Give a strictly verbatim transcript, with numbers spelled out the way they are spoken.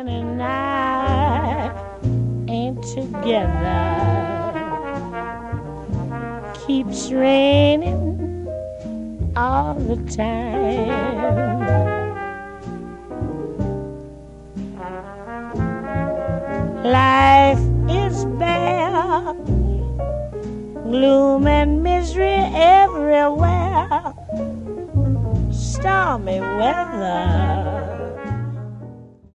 and I ain't together. Keeps raining all the time. Life is bare, gloom and misery everywhere, stormy weather